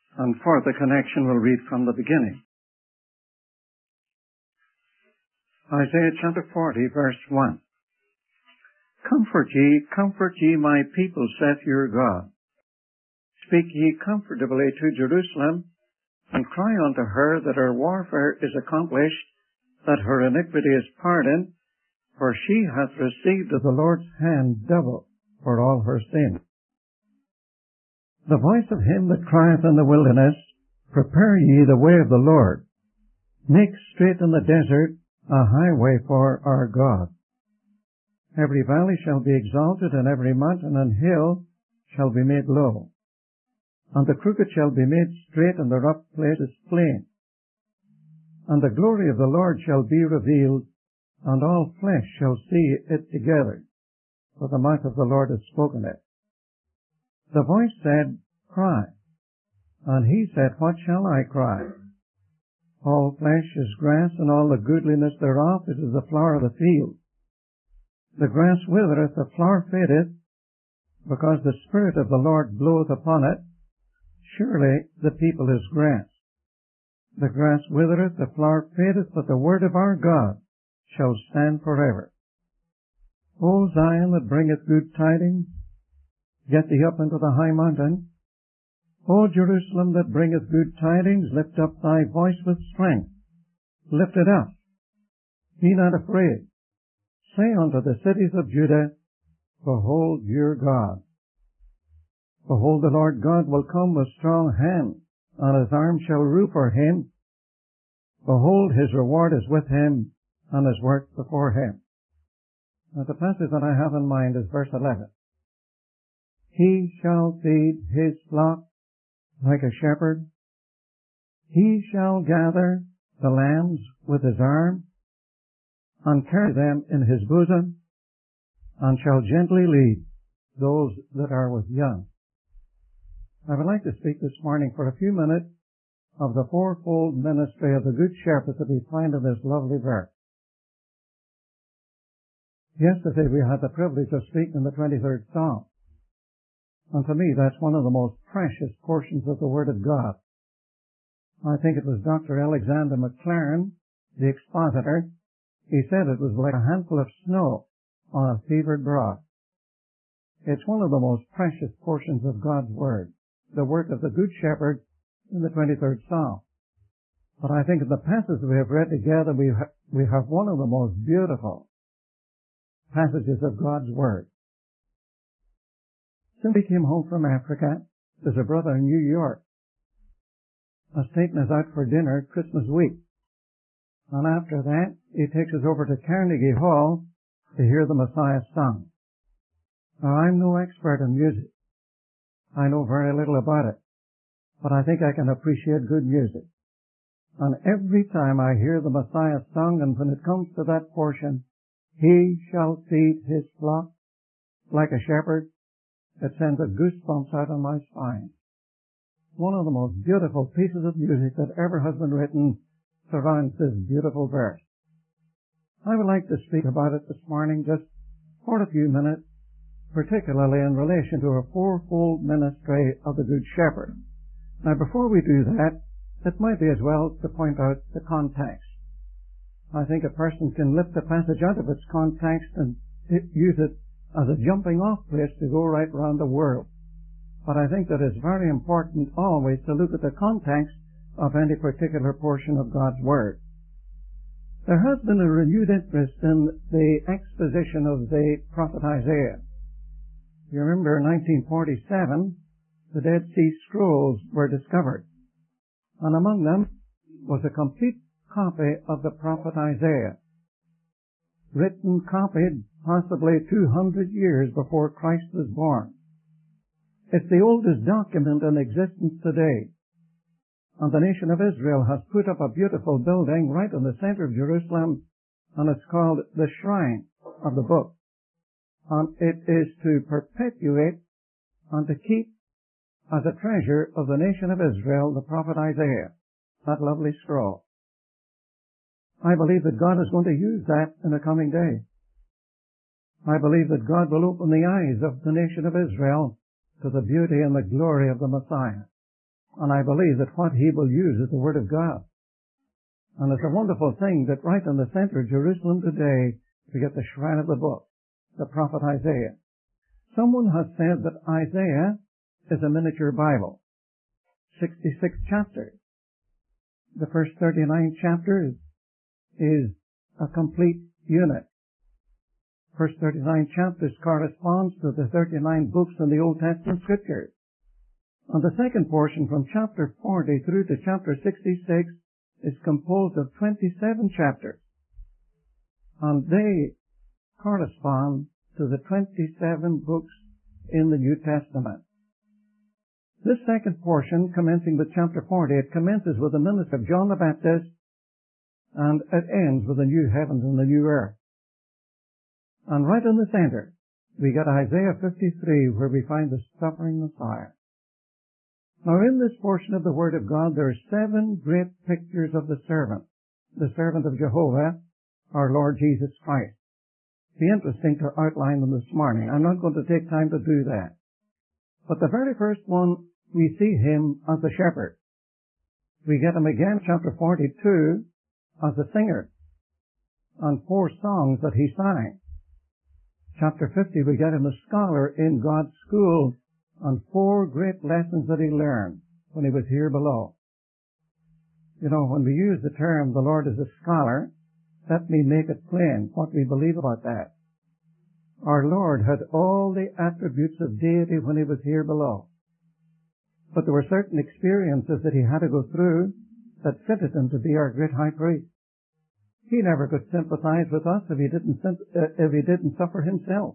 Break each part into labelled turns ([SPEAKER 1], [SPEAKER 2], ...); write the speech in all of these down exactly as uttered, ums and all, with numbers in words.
[SPEAKER 1] And for the connection, we'll read from the beginning. Isaiah chapter forty, verse one. Comfort ye, comfort ye my people, saith your God. Speak ye comfortably to Jerusalem, and cry unto her that her warfare is accomplished, that her iniquity is pardoned, for she hath received of the Lord's hand double for all her sin. The voice of him that crieth in the wilderness, Prepare ye the way of the Lord. Make straight in the desert a highway for our God. Every valley shall be exalted, and every mountain and hill shall be made low. And the crooked shall be made straight, and the rough places plain. And the glory of the Lord shall be revealed, and all flesh shall see it together, for the mouth of the Lord hath spoken it. The voice said, Cry. And he said, What shall I cry? All flesh is grass, and all the goodliness thereof is as the flower of the field. The grass withereth, the flower fadeth, because the Spirit of the Lord bloweth upon it. Surely the people is grass. The grass withereth, the flower fadeth, but the word of our God shall stand forever. O Zion, that bringeth good tidings, get thee up into the high mountain. O Jerusalem, that bringeth good tidings, lift up thy voice with strength. Lift it up. Be not afraid. Say unto the cities of Judah, Behold your God. Behold, the Lord God will come with strong hand, and his arm shall rule for him. Behold, his reward is with him, and his work before him. Now, the passage that I have in mind is verse eleven. He shall feed his flock like a shepherd. He shall gather the lambs with his arm, and carry them in his bosom, and shall gently lead those that are with young. I would like to speak this morning for a few minutes of the fourfold ministry of the Good Shepherd that we find in this lovely verse. Yesterday we had the privilege of speaking in the twenty-third Psalm. And to me, that's one of the most precious portions of the Word of God. I think it was Doctor Alexander McLaren, the expositor. He said it was like a handful of snow on a fevered brow. It's one of the most precious portions of God's Word, the work of the Good Shepherd in the twenty-third Psalm. But I think in the passage we have read together, we ha- we have one of the most beautiful passages of God's Word. Since he came home from Africa, there's a brother in New York has taken us out for dinner Christmas week. And after that, he takes us over to Carnegie Hall to hear the Messiah sung. Now, I'm no expert in music. I know very little about it. But I think I can appreciate good music. And every time I hear the Messiah sung, and when it comes to that portion, He shall feed His flock like a shepherd, it sends a goosebumps out on my spine. One of the most beautiful pieces of music that ever has been written surrounds this beautiful verse. I would like to speak about it this morning just for a few minutes, particularly in relation to a fourfold ministry of the Good Shepherd. Now, before we do that, it might be as well to point out the context. I think a person can lift the passage out of its context and use it as a jumping off place to go right round the world. But I think that it's very important always to look at the context of any particular portion of God's Word. There has been a renewed interest in the exposition of the prophet Isaiah. You remember in nineteen forty-seven, the Dead Sea Scrolls were discovered, and among them was a complete copy of the prophet Isaiah, written, copied, possibly two hundred years before Christ was born. It's the oldest document in existence today. And the nation of Israel has put up a beautiful building right in the center of Jerusalem, and it's called the Shrine of the Book. And it is to perpetuate and to keep as a treasure of the nation of Israel the prophet Isaiah, that lovely scroll. I believe that God is going to use that in the coming day. I believe that God will open the eyes of the nation of Israel to the beauty and the glory of the Messiah. And I believe that what he will use is the Word of God. And it's a wonderful thing that right in the center of Jerusalem today, we get the shrine of the book, the prophet Isaiah. Someone has said that Isaiah is a miniature Bible. sixty-six chapters. The first thirty-nine chapters is a complete unit. First thirty-nine chapters corresponds to the thirty-nine books in the Old Testament Scriptures. And the second portion from chapter forty through to chapter sixty-six is composed of twenty-seven chapters. And they correspond to the twenty-seven books in the New Testament. This second portion, commencing with chapter forty, it commences with the ministry of John the Baptist, and it ends with the new heavens and the new earth. And right in the center, we got Isaiah fifty-three, where we find the suffering Messiah. Now, in this portion of the Word of God, there are seven great pictures of the servant, the servant of Jehovah, our Lord Jesus Christ. It'd be interesting to outline them this morning. I'm not going to take time to do that. But the very first one, we see him as the shepherd. We get him again, chapter forty-two, as a singer, and four songs that he sang. Chapter fifty, we get him a scholar in God's school, and four great lessons that he learned when he was here below. You know, when we use the term, the Lord is a scholar, let me make it plain what we believe about that. Our Lord had all the attributes of deity when he was here below. But there were certain experiences that he had to go through that fitted him to be our great high priest. He never could sympathize with us if he didn't, if he didn't suffer himself.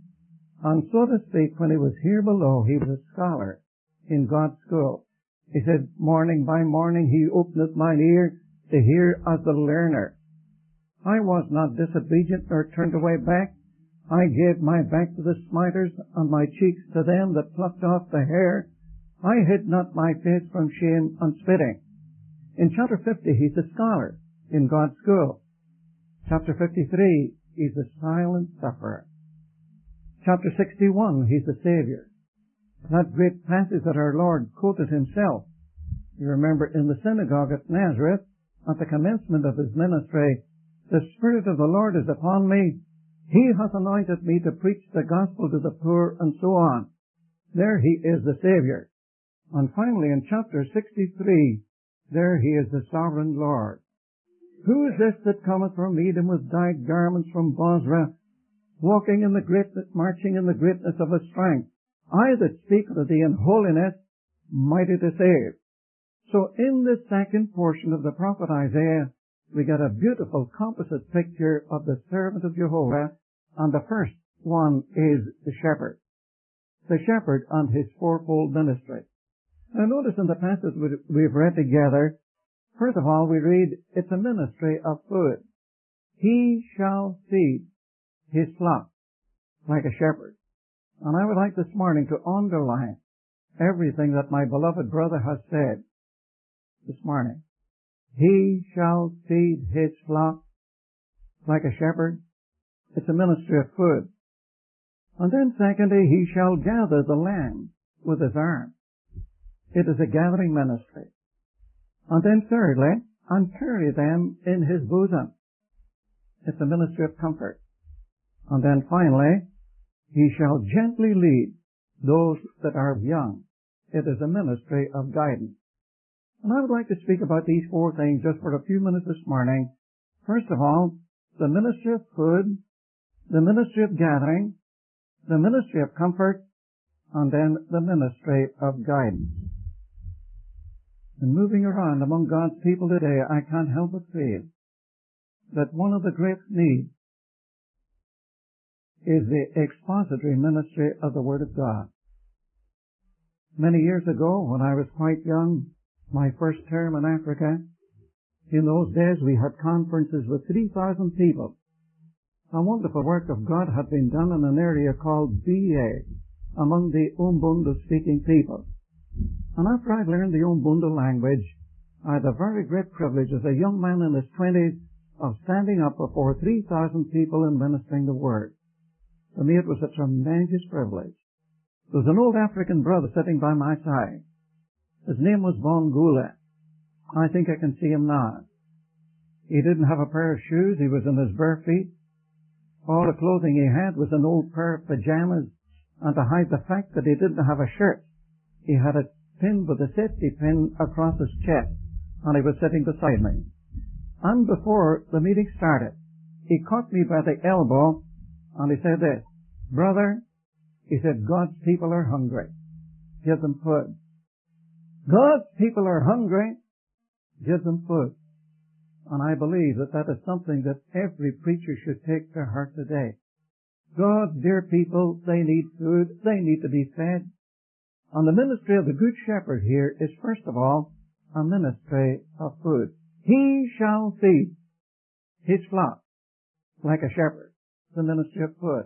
[SPEAKER 1] And so to speak, when he was here below, he was a scholar in God's school. He said, morning by morning he openeth mine ear to hear as the learner. I was not disobedient nor turned away back. I gave my back to the smiters and my cheeks to them that plucked off the hair. I hid not my face from shame and spitting. In chapter fifty, he's a scholar in God's school. Chapter fifty-three, he's a silent sufferer. Chapter sixty-one, he's the Savior. That great passage that our Lord quoted himself. You remember in the synagogue at Nazareth, at the commencement of his ministry, the Spirit of the Lord is upon me. He hath anointed me to preach the gospel to the poor, and so on. There he is the Savior. And finally in chapter sixty-three, there he is the sovereign Lord. Who is this that cometh from Edom with dyed garments from Bozrah, walking in the greatness, marching in the greatness of his strength? I that speak unto thee in holiness, mighty to save. So in this second portion of the prophet Isaiah, we get a beautiful composite picture of the servant of Jehovah, and the first one is the shepherd. The shepherd and his fourfold ministry. Now notice in the passage we've read together, first of all we read, it's a ministry of food. He shall feed his flock like a shepherd. And I would like this morning to underline everything that my beloved brother has said this morning. He shall feed his flock like a shepherd. It's a ministry of food. And then secondly, he shall gather the lambs with his arm. It is a gathering ministry. And then thirdly, and carry them in his bosom. It's a ministry of comfort. And then finally, he shall gently lead those that are young. It is a ministry of guidance. And I would like to speak about these four things just for a few minutes this morning. First of all, the ministry of food, the ministry of gathering, the ministry of comfort, and then the ministry of guidance. And moving around among God's people today, I can't help but feel that one of the great needs is the expository ministry of the Word of God. Many years ago, when I was quite young, my first term in Africa, in those days we had conferences with three thousand people. A wonderful work of God had been done in an area called B A, among the Umbundu-speaking people. And after I'd learned the Umbundu language, I had a very great privilege as a young man in his twenties of standing up before three thousand people and ministering the Word. For me it was a tremendous privilege. There was an old African brother sitting by my side. His name was Von Gula. I think I can see him now. He didn't have a pair of shoes. He was in his bare feet. All the clothing he had was an old pair of pajamas, and to hide the fact that he didn't have a shirt, he had it pinned with a safety pin across his chest, and he was sitting beside me. And before the meeting started, he caught me by the elbow, and he said this, "Brother," he said, "God's people are hungry. Give them food. God's people are hungry. Give them food." And I believe that that is something that every preacher should take to heart today. God's dear people, they need food. They need to be fed. And the ministry of the Good Shepherd here is, first of all, a ministry of food. He shall feed his flock like a shepherd. The ministry of food.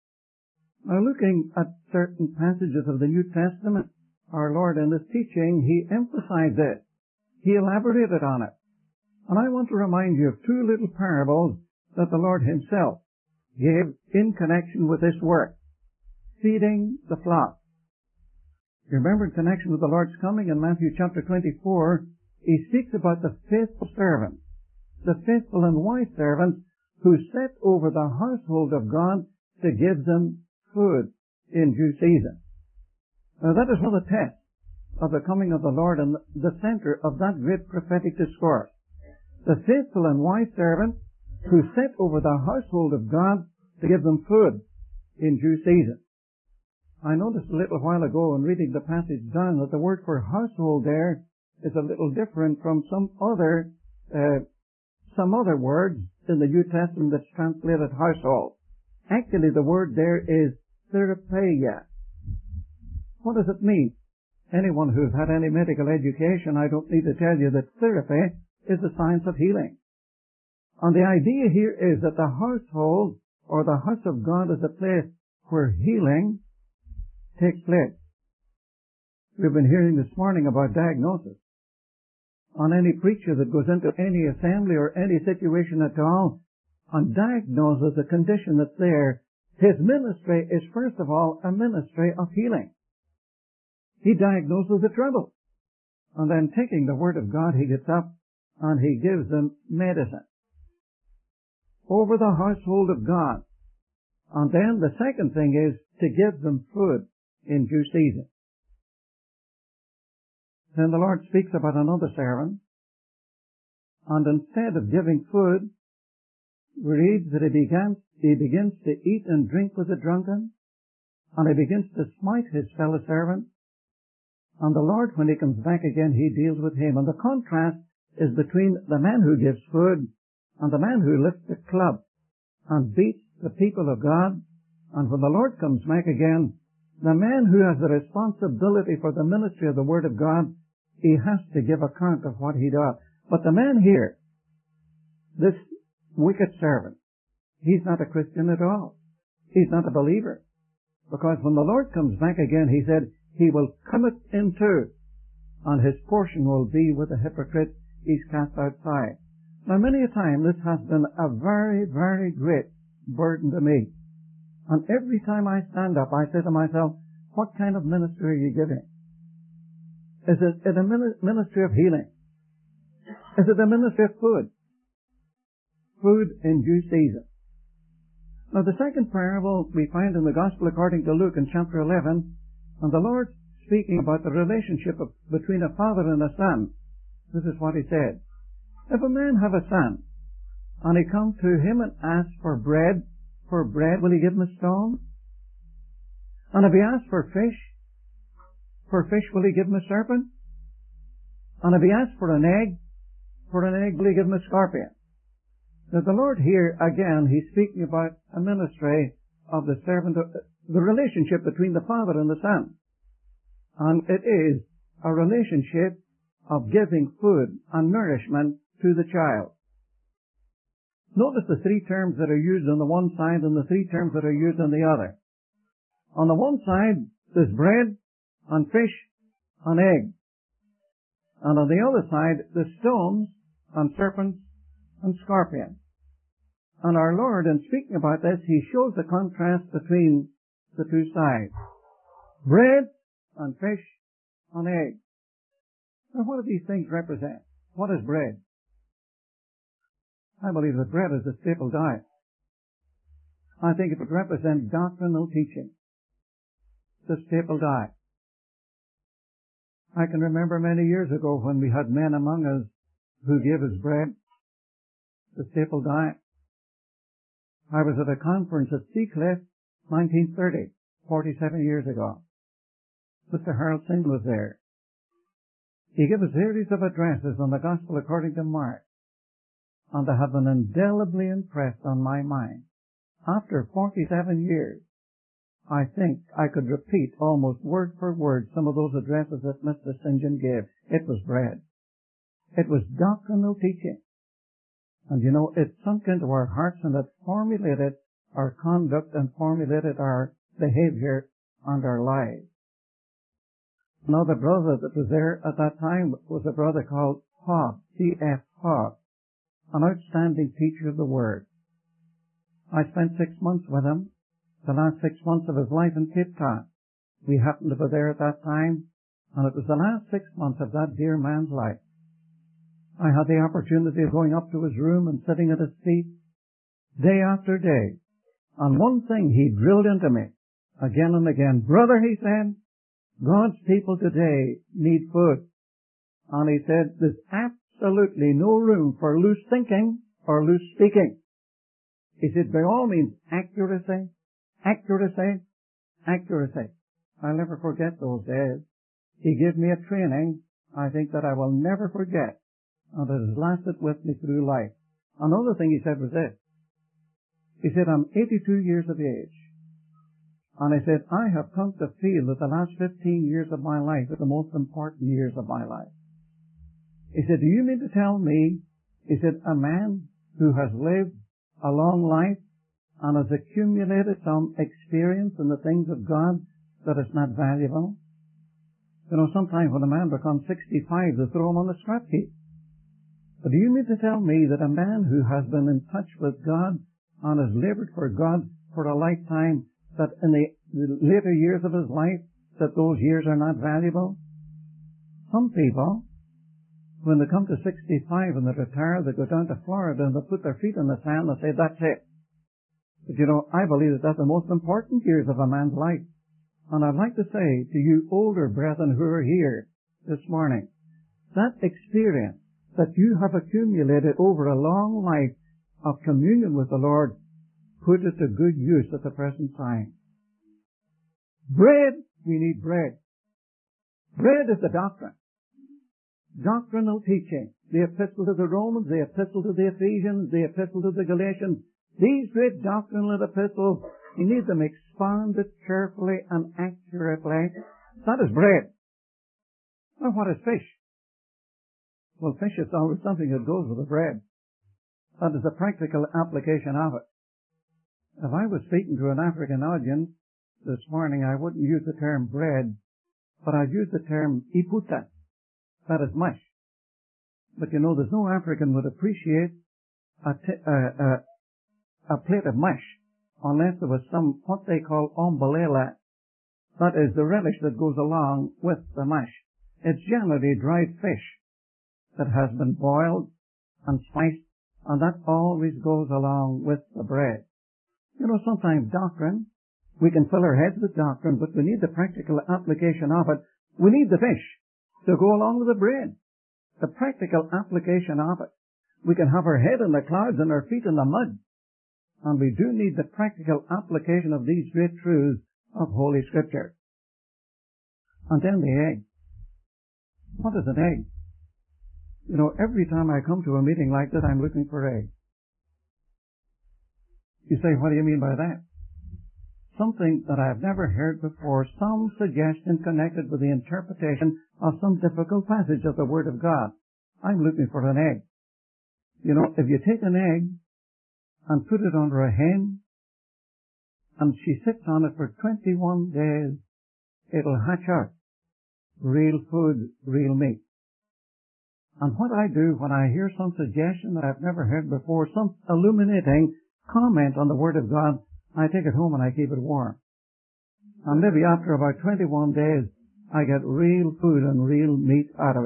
[SPEAKER 1] Now, looking at certain passages of the New Testament, our Lord in His teaching, He emphasized it. He elaborated on it. And I want to remind you of two little parables that the Lord Himself gave in connection with this work. Feeding the flock. You remember in connection with the Lord's coming in Matthew chapter twenty-four, He speaks about the faithful servants, the faithful and wise servants who set over the household of God to give them food in due season. Now that is one of the tests of the coming of the Lord and the center of that great prophetic discourse. The faithful and wise servants who set over the household of God to give them food in due season. I noticed a little while ago in reading the passage down that the word for household there is a little different from some other uh, some other words in the New Testament that's translated household. Actually, the word there is therapia. What does it mean? Anyone who's had any medical education, I don't need to tell you that therapy is the science of healing. And the idea here is that the household or the house of God is a place where healing takes place. We've been hearing this morning about diagnosis. On any preacher that goes into any assembly or any situation at all and diagnoses a condition that's there, his ministry is first of all a ministry of healing. He diagnoses the trouble. And then taking the Word of God, he gets up and he gives them medicine over the household of God. And then the second thing is to give them food in due season. Then the Lord speaks about another servant, and instead of giving food, we read that he begins, he begins to eat and drink with the drunken, and he begins to smite his fellow servant. And the Lord, when He comes back again, He deals with him. And the contrast is between the man who gives food and the man who lifts a club and beats the people of God. And when the Lord comes back again, the man who has the responsibility for the ministry of the Word of God, he has to give account of what he does. But the man here, this wicked servant, he's not a Christian at all. He's not a believer. Because when the Lord comes back again, He said, He will come it in two, and his portion will be with the hypocrite. He's cast outside. Now, many a time this has been a very, very great burden to me. And every time I stand up, I say to myself, what kind of ministry are you giving? Is it a ministry of healing? Is it a ministry of food? Food in due season. Now, the second parable we find in the Gospel according to Luke in chapter eleven, and the Lord speaking about the relationship of, between a father and a son. This is what He said. If a man have a son, and he come to him and ask for bread, for bread, will he give him a stone? And if he asks for fish, for fish, will he give him a serpent? And if he asks for an egg, for an egg, will he give him a scorpion? Now the Lord here, again, He's speaking about a ministry of the servant, the relationship between the father and the son. And it is a relationship of giving food and nourishment to the child. Notice the three terms that are used on the one side and the three terms that are used on the other. On the one side, there's bread and fish and egg. And on the other side, there's stones and serpents and scorpions. And our Lord, in speaking about this, He shows the contrast between the two sides. Bread and fish and egg.
[SPEAKER 2] Now, what do these things represent? What is bread? I believe that bread is a staple diet. I think it would represent doctrinal teaching. The staple diet. I can remember many years ago when we had men among us who gave us bread, the staple diet. I was at a conference at Seacliff, nineteen thirty, forty-seven years ago. Mister Harold Singh was there. He gave a series of addresses on the Gospel according to Mark, and they have been indelibly impressed on my mind. After forty-seven years, I think I could repeat almost word for word some of those addresses that Mister St John gave. It was bread. It was doctrinal teaching. And you know, it sunk into our hearts and it formulated our conduct and formulated our behavior and our lives. Now, the brother that was there at that time was a brother called Hogg, C F Hogg, an outstanding teacher of the Word. I spent six months with him, the last six months of his life in Cape Town. We happened to be there at that time, and it was the last six months of that dear man's life. I had the opportunity of going up to his room and sitting at his feet day after day. And one thing he drilled into me again and again. Brother, he said, God's people today need food. And he said, there's absolutely no room for loose thinking or loose speaking. He said, by all means, accuracy, accuracy, accuracy. I'll never forget those days. He gave me a training, I think, that I will never forget, and it has lasted with me through life. Another thing he said was this. He said, I'm eighty-two years of age. And he said, I have come to feel that the last fifteen years of my life are the most important years of my life. He said, do you mean to tell me, he said, a man who has lived a long life and has accumulated some experience in the things of God that is not valuable? You know, sometimes when a man becomes sixty-five, they throw him on the scrap heap. But do you mean to tell me that a man who has been in touch with God and has labored for God for a lifetime, that in the, the later years of his life, that those years are not valuable? Some people, when they come to sixty-five and they retire, they go down to Florida and they put their feet in the sand and say, that's it. But you know, I believe that that's the most important years of a man's life. And I'd like to say to you older brethren who are here this morning, that experience that you have accumulated over a long life of communion with the Lord, put it to good use at the present time. Bread, we need bread. Bread is the doctrine. Doctrinal teaching. The epistle to the Romans, the epistle to the Ephesians, the epistle to the Galatians. These great doctrinal epistles, you need them expounded carefully and accurately. That is bread. Now, what is fish? Well, fish is always something that goes with the bread. That is the practical application of it. If I was speaking to an African audience this morning, I wouldn't use the term bread, but I'd use the term iputa. That is mush. But you know, there's no African would appreciate a, t- a, a, a plate of mush unless there was some, what they call ombolela. That is the relish that goes along with the mush. It's generally dried fish that has been boiled and spiced, and that always goes along with the bread. You know, sometimes doctrine, we can fill our heads with doctrine, but we need the practical application of it. We need the fish to go along with the bread. The practical application of it. We can have our head in the clouds and our feet in the mud. And we do need the practical application of these great truths of Holy Scripture. And then the egg. What is an egg? You know, every time I come to a meeting like that, I'm looking for eggs. You say, what do you mean by that? Something that I've never heard before, some suggestion connected with the interpretation of some difficult passage of the Word of God. I'm looking for an egg. You know, if you take an egg and put it under a hen, and she sits on it for twenty-one days, it'll hatch out real food, real meat. And what I do when I hear some suggestion that I've never heard before, some illuminating comment on the Word of God, I take it home and I keep it warm. And maybe after about twenty-one days, I get real food and real meat out of it.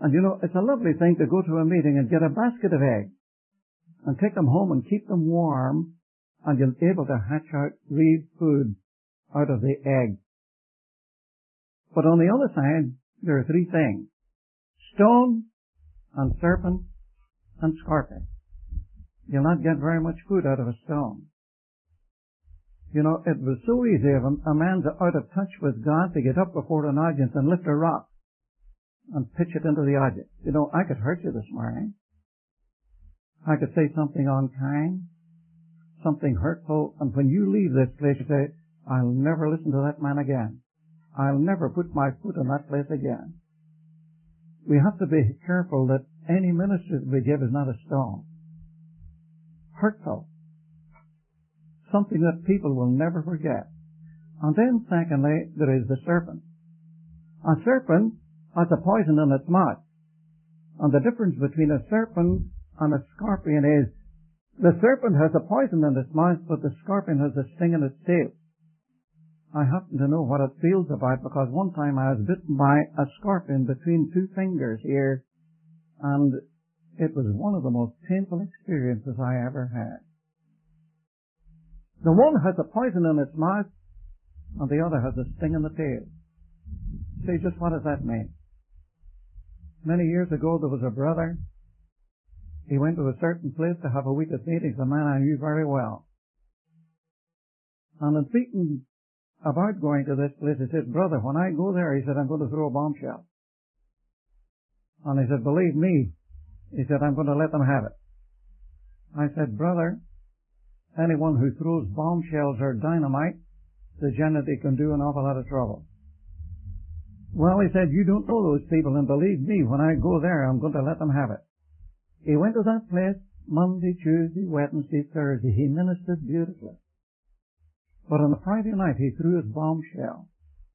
[SPEAKER 2] And you know, it's a lovely thing to go to a meeting and get a basket of eggs and take them home and keep them warm, and you'll be able to hatch out real food out of the egg. But on the other side, there are three things: stone and serpent and scorpion. You'll not get very much food out of a stone. You know, it was so easy if a, a man's out of touch with God to get up before an audience and lift a rock and pitch it into the audience. You know, I could hurt you this morning. I could say something unkind, something hurtful, and when you leave this place, you say, I'll never listen to that man again. I'll never put my foot in that place again. We have to be careful that any ministry that we give is not a stone. Hurtful. Something that people will never forget. And then secondly, there is the serpent. A serpent has a poison in its mouth. And the difference between a serpent and a scorpion is the serpent has a poison in its mouth, but the scorpion has a sting in its tail. I happen to know what it feels about, because one time I was bitten by a scorpion between two fingers here, and it was one of the most painful experiences I ever had. The one has a poison in its mouth, and the other has a sting in the tail. See, just what does that mean? Many years ago there was a brother. He went to a certain place to have a week of meetings, a man I knew very well. And in speaking about going to this place, he said, brother, when I go there, he said, I'm going to throw a bombshell. And he said, believe me, he said, I'm going to let them have it. I said, brother, anyone who throws bombshells or dynamite, the generally can do an awful lot of trouble. Well, he said, you don't know those people, and believe me, when I go there, I'm going to let them have it. He went to that place Monday, Tuesday, Wednesday, Thursday. He ministered beautifully. But on a Friday night, he threw his bombshell.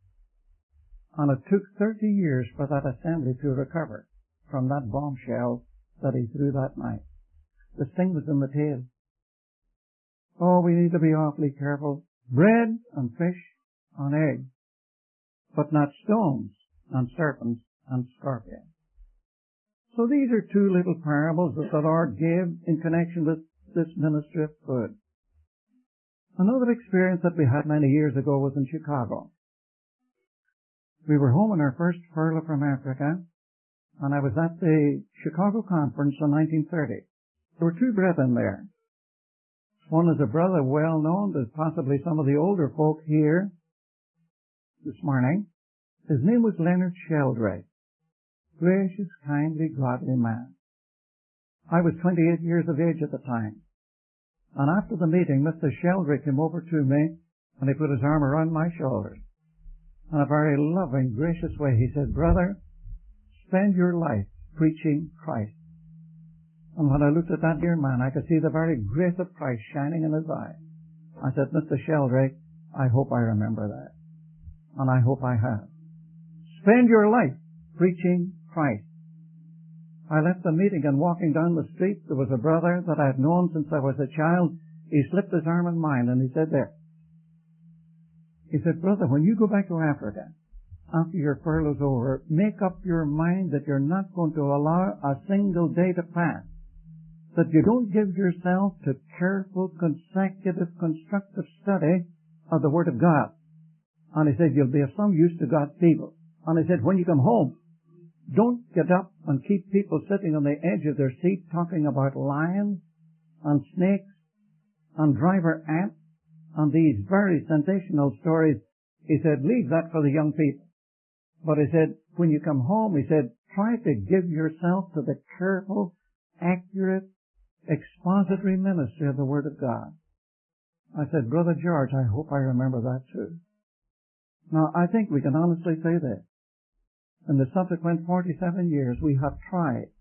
[SPEAKER 2] And it took thirty years for that assembly to recover from that bombshell that he threw that night. The sting was in the tail. Oh, we need to be awfully careful. Bread and fish and eggs, but not stones and serpents and scorpions. So these are two little parables that the Lord gave in connection with this ministry of food. Another experience that we had many years ago was in Chicago. We were home on our first furlough from Africa, and I was at the Chicago conference in nineteen thirty. There were two brethren there. One is a brother well known to possibly some of the older folk here this morning. His name was Leonard Sheldrake. Gracious, kindly, godly man. I was twenty-eight years of age at the time. And after the meeting, Mister Sheldrake came over to me, and he put his arm around my shoulders. In a very loving, gracious way, he said, brother, spend your life preaching Christ. And when I looked at that dear man, I could see the very grace of Christ shining in his eye. I said, Mister Sheldrake, I hope I remember that. And I hope I have. Spend your life preaching Christ. I left the meeting, and walking down the street, there was a brother that I had known since I was a child. He slipped his arm in mine, and he said there. He said, brother, when you go back to Africa, after your furlough's over, make up your mind that you're not going to allow a single day to pass, that you don't give yourself to careful, consecutive, constructive study of the Word of God. And he said, you'll be of some use to God's people. And he said, when you come home, don't get up and keep people sitting on the edge of their seat talking about lions and snakes and driver ants and these very sensational stories. He said, leave that for the young people. But he said, when you come home, he said, try to give yourself to the careful, accurate, expository ministry of the Word of God. I said, Brother George, I hope I remember that too. Now, I think we can honestly say this. In the subsequent forty-seven years, we have tried,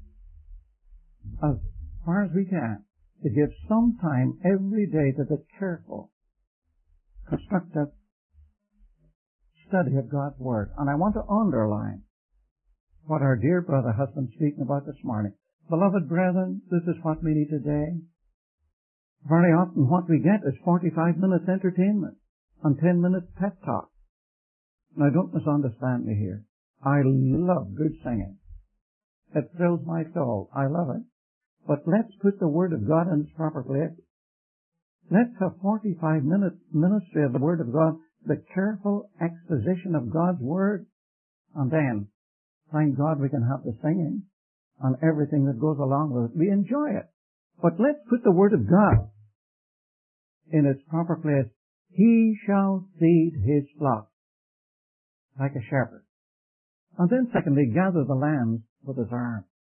[SPEAKER 2] as far as we can, to give some time every day to the careful, constructive study of God's Word. And I want to underline what our dear brother has been speaking about this morning. Beloved brethren, this is what we need today. Very often what we get is forty-five minutes entertainment and ten minutes pep talk. Now don't misunderstand me here. I love good singing. It thrills my soul. I love it. But let's put the Word of God in its proper place. Let's have forty-five minutes ministry of the Word of God, the careful exposition of God's Word, and then, thank God we can have the singing and everything that goes along with it. We enjoy it. But let's put the Word of God in its proper place. He shall feed his flock like a shepherd. And then secondly, gather the lambs with his arm.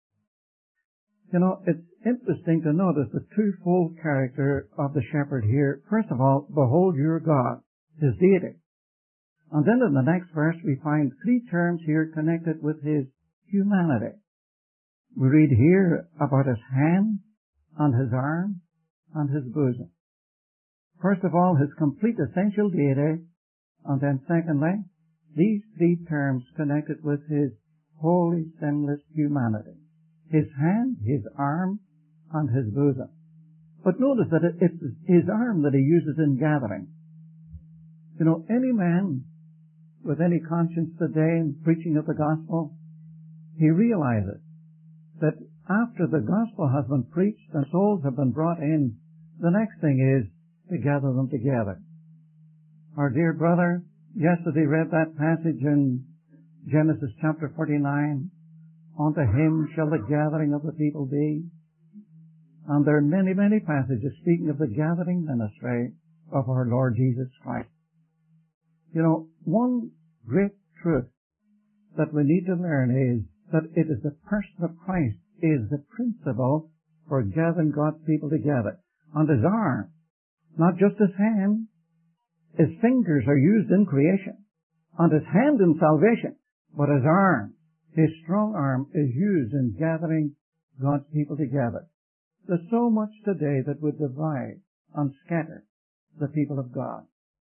[SPEAKER 2] You know, it's interesting to notice the twofold character of the shepherd here. First of all, behold your God, his deity. And then in the next verse we find three terms here connected with his humanity. We read here about his hand and his arm and his bosom. First of all, his complete essential deity, and then secondly, these three terms connected with his holy, sinless humanity. His hand, his arm, and his bosom. But notice that it's his arm that he uses in gathering. You know, any man with any conscience today in preaching of the gospel, he realizes that after the gospel has been preached and souls have been brought in, the next thing is to gather them together. Our dear brother yesterday read that passage in Genesis chapter forty-nine. Unto him shall the gathering of the people be. And there are many, many passages speaking of the gathering ministry of our Lord Jesus Christ. You know, one great truth that we need to learn is that it is the person of Christ is the principle for gathering God's people together. And his arm, not just his hand, his fingers are used in creation, and his hand in salvation, but his arm, his strong arm, is used in gathering God's people together. There's so much today that would divide and scatter the people of God.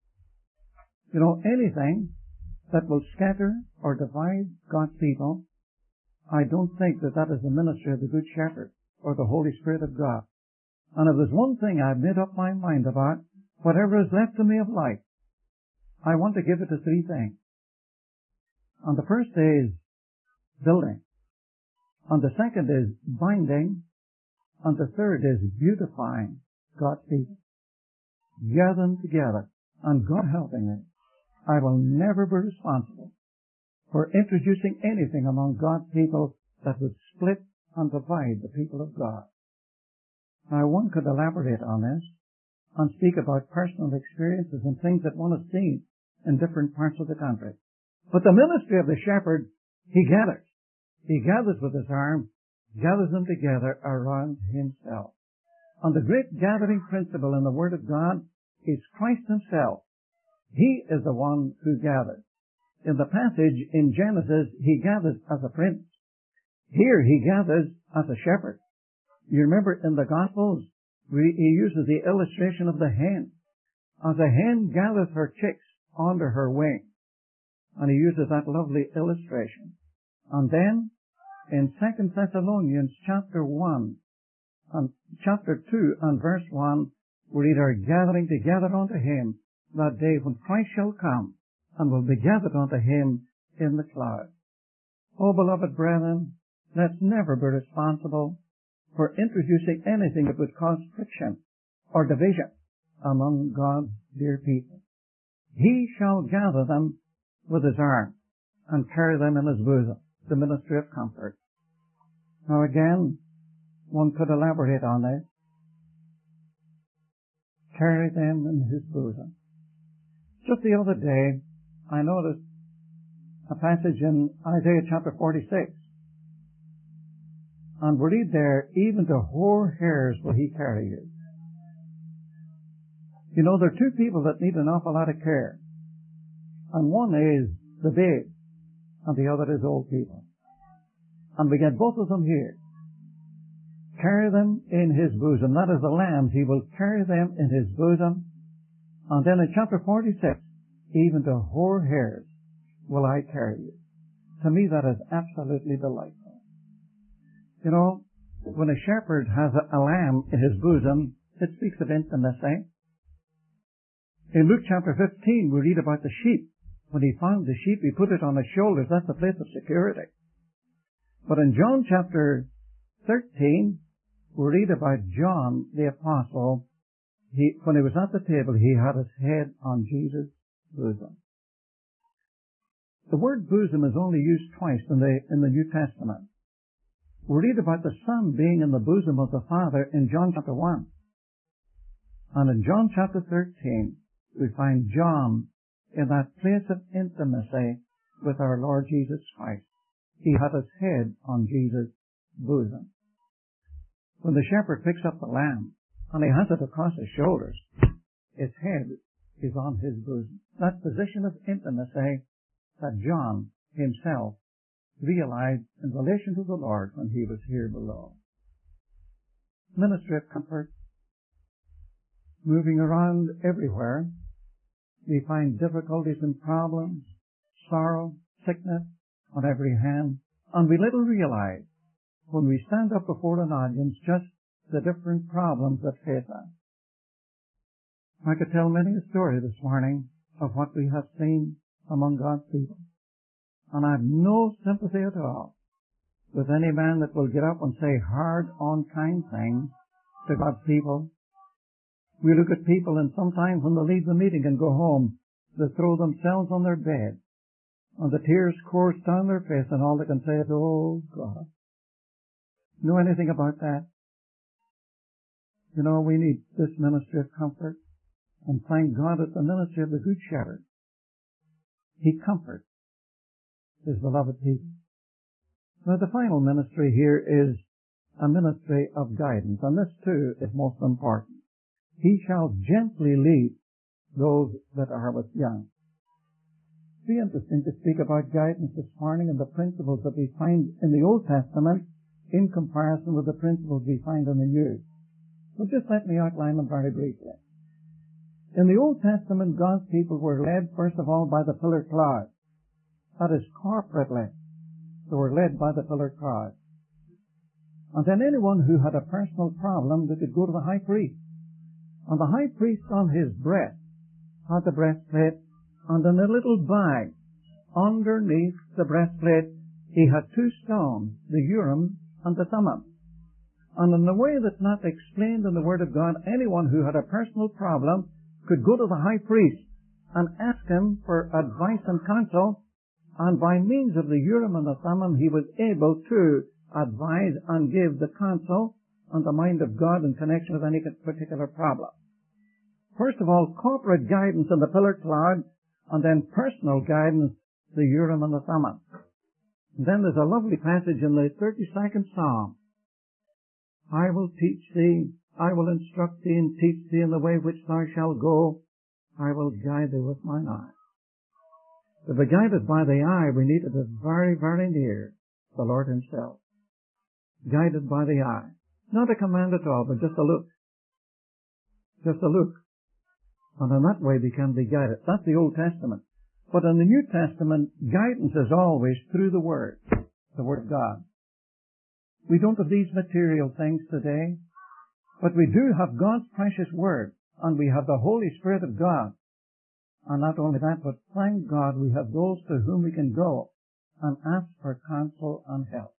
[SPEAKER 2] You know, anything that will scatter or divide God's people, I don't think that that is the ministry of the Good Shepherd or the Holy Spirit of God. And if there's one thing I've made up my mind about, whatever is left to me of life, I want to give it to three things. And the first is building. And the second is binding. And the third is beautifying God's people. Gather them together. And God helping me, I will never be responsible for introducing anything among God's people that would split and divide the people of God. Now, one could elaborate on this and speak about personal experiences and things that one has seen in different parts of the country. But the ministry of the shepherd, he gathers. He gathers with his arm, gathers them together around himself. And the great gathering principle in the Word of God is Christ himself. He is the one who gathers. In the passage in Genesis, he gathers as a prince. Here he gathers as a shepherd. You remember in the Gospels, he uses the illustration of the hen. As a hen gathers her chicks under her wing. And he uses that lovely illustration. And then, in Second Thessalonians chapter one, and chapter two and verse one, we read, are gathering together unto him that day when Christ shall come, and will be gathered unto him in the clouds. Oh, beloved brethren, let's never be responsible for introducing anything that would cause friction or division among God's dear people. He shall gather them with his arm and carry them in his bosom, the ministry of comfort. Now again, one could elaborate on this. Carry them in his bosom. Just the other day, I noticed a passage in Isaiah chapter forty-six. And we read there, even to hoar hairs will he carry you. You know, there are two people that need an awful lot of care. And one is the babes, and the other is old people. And we get both of them here. Carry them in his bosom. That is the lambs. He will carry them in his bosom. And then in chapter forty-six, even to hoar hairs will I carry you. To me, that is absolutely delightful. You know, when a shepherd has a, a lamb in his bosom, it speaks of intimacy. In Luke chapter fifteen, we read about the sheep. When he found the sheep, he put it on his shoulders. That's a place of security. But in John chapter thirteen, we read about John the Apostle. He, when he was at the table, he had his head on Jesus' bosom. The word bosom is only used twice in the, in the New Testament. We read about the Son being in the bosom of the Father in John chapter one. And in John chapter thirteen, we find John in that place of intimacy with our Lord Jesus Christ. He had his head on Jesus' bosom. When the shepherd picks up the lamb and he has it across his shoulders, its head is on his bosom. That position of intimacy that John himself realized in relation to the Lord when he was here below. Ministry of comfort. Moving around everywhere, we find difficulties and problems, sorrow, sickness on every hand, and we little realize when we stand up before an audience just the different problems that face us. I could tell many a story this morning of what we have seen among God's people. And I have no sympathy at all with any man that will get up and say hard, unkind things to God's people. We look at people, and sometimes when they leave the meeting and go home, they throw themselves on their bed, and the tears course down their face, and all they can say is, "Oh, God." Know anything about that? You know, we need this ministry of comfort, and thank God it's the ministry of the Good Shepherd. He comforts his beloved people. Now, the final ministry here is a ministry of guidance, and this too is most important. He shall gently lead those that are with young. It'd be interesting to speak about guidance this morning and the principles that we find in the Old Testament in comparison with the principles we find in the New. But just let me outline them very briefly. In the Old Testament, God's people were led, first of all, by the pillar cloud. That is, corporately. They were led by the pillar cloud. And then anyone who had a personal problem, they could go to the high priest. And the high priest on his breast had the breastplate, and in a little bag underneath the breastplate he had two stones, the Urim and the Thummim. And in a way that's not explained in the Word of God, anyone who had a personal problem could go to the high priest and ask him for advice and counsel, and by means of the Urim and the Thummim he was able to advise and give the counsel on the mind of God in connection with any particular problem. First of all, corporate guidance in the pillar cloud, and then personal guidance, the Urim and the Thummim. And then there's a lovely passage in the thirty-second Psalm. I will teach thee, I will instruct thee and teach thee in the way which thou shalt go. I will guide thee with mine eye. To be guided by the eye, we need to be very, very near the Lord himself. Guided by the eye. Not a command at all, but just a look. Just a look. And in that way we can be guided. That's the Old Testament. But in the New Testament, guidance is always through the Word, the Word of God. We don't have these material things today, but we do have God's precious Word, and we have the Holy Spirit of God. And not only that, but thank God we have those to whom we can go and ask for counsel and help.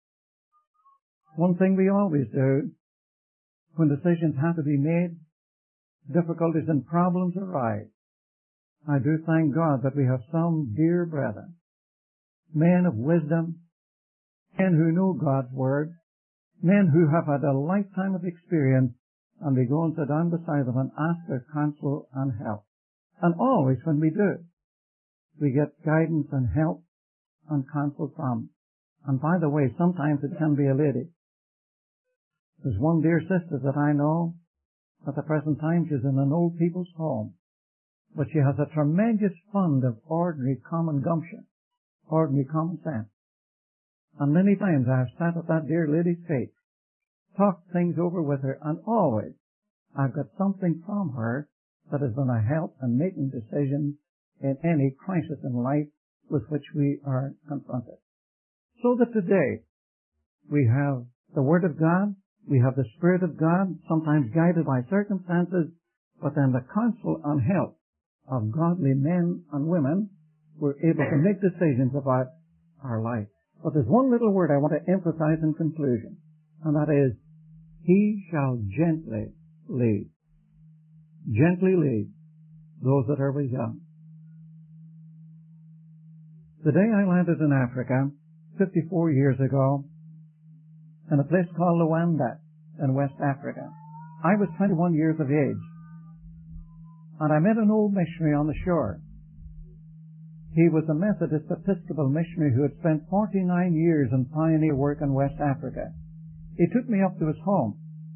[SPEAKER 2] One thing we always do, when decisions have to be made, difficulties and problems arise, I do thank God that we have some dear brethren, men of wisdom, men who know God's Word, men who have had a lifetime of experience, and we go and sit down beside them and ask their counsel and help. And always when we do, we get guidance and help and counsel from. And by the way, sometimes it can be a lady. There's one dear sister that I know. At the present time, she's in an old people's home. But she has a tremendous fund of ordinary common gumption, ordinary common sense. And many times I have sat at that dear lady's feet, talked things over with her, and always I've got something from her that is going to help in making decisions in any crisis in life with which we are confronted. So that today we have the Word of God, we have the Spirit of God, sometimes guided by circumstances, but then the counsel and help of godly men and women, we're able to make decisions about our life. But there's one little word I want to emphasize in conclusion, and that is, He shall gently lead. Gently lead those that are with young. The day I landed in Africa, fifty-four years ago, in a place called Luanda in West Africa, I was twenty-one years of age, and I met an old missionary on the shore. He was a Methodist Episcopal missionary who had spent forty-nine years in pioneer work in West Africa. He took me up to his home,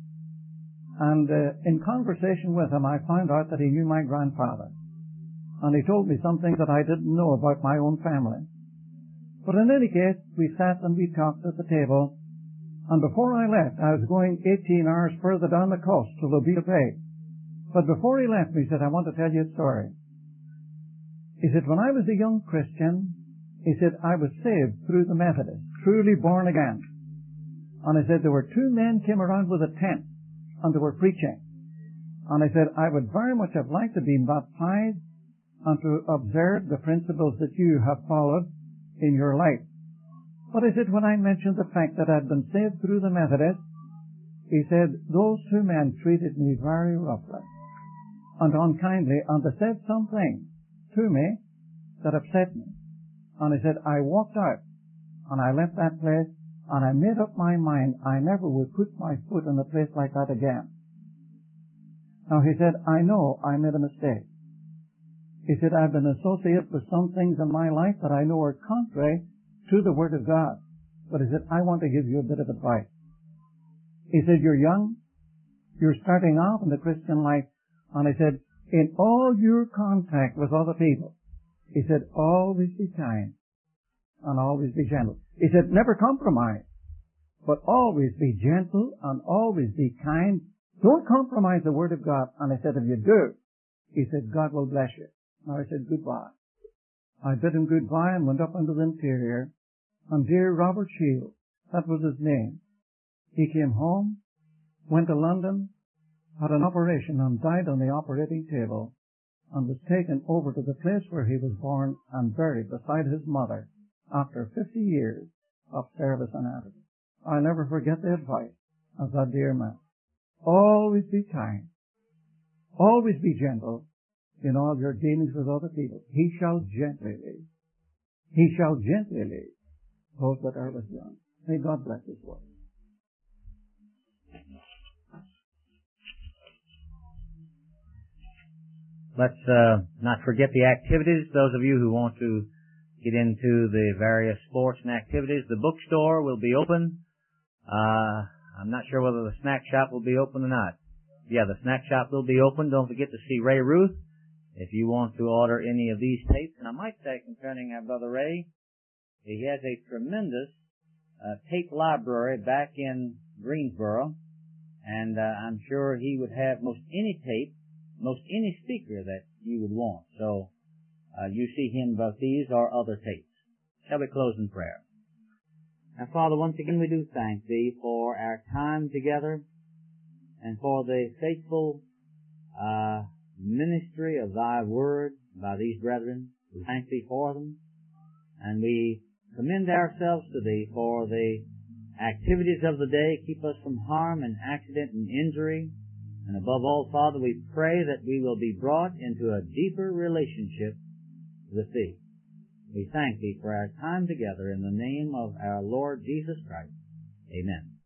[SPEAKER 2] and uh, in conversation with him I found out that he knew my grandfather, and he told me some things that I didn't know about my own family. But in any case, we sat and we talked at the table, and before I left, I was going eighteen hours further down the coast to Lobito Bay. But before he left me, he said, I want to tell you a story. He said, when I was a young Christian, he said, I was saved through the Methodist, truly born again. And he said, there were two men came around with a tent, and they were preaching. And I said, I would very much have liked to be baptized and to observe the principles that you have followed in your life. But I said, when I mentioned the fact that I'd been saved through the Methodist, he said, those two men treated me very roughly and unkindly, and they said something to me that upset me. And he said, I walked out, and I left that place, and I made up my mind I never would put my foot in a place like that again. Now he said, I know I made a mistake. He said, I've been associated with some things in my life that I know are contrary to the Word of God. But he said, I want to give you a bit of advice. He said, you're young, you're starting off in the Christian life, and he said, in all your contact with other people, he said, always be kind and always be gentle. He said, never compromise, but always be gentle and always be kind. Don't compromise the Word of God. And I said, if you do, he said, God will bless you. Now I said, goodbye. I bid him goodbye and went up into the interior. And dear Robert Shields, that was his name, he came home, went to London, had an operation and died on the operating table, and was taken over to the place where he was born and buried beside his mother after fifty years of service in Africa. I'll never forget the advice of that dear man. Always be kind. Always be gentle in all your dealings with other people. He shall gently lead. He shall gently lead those that are with young. May God bless his word.
[SPEAKER 3] Let's uh, not forget the activities. Those of you who want to get into the various sports and activities, the bookstore will be open. Uh, I'm not sure whether the snack shop will be open or not. Yeah, the snack shop will be open. Don't forget to see Ray Ruth if you want to order any of these tapes. And I might say concerning our brother Ray, he has a tremendous uh, tape library back in Greensboro, and uh, I'm sure he would have most any tape, most any speaker that you would want. So uh, you see him about these or other tapes. Shall we close in prayer? Now, Father, once again we do thank Thee for our time together and for the faithful uh, ministry of Thy Word by these brethren. We thank Thee for them, and we commend ourselves to Thee for the activities of the day. Keep us from harm and accident and injury. And above all, Father, we pray that we will be brought into a deeper relationship with Thee. We thank Thee for our time together in the name of our Lord Jesus Christ. Amen.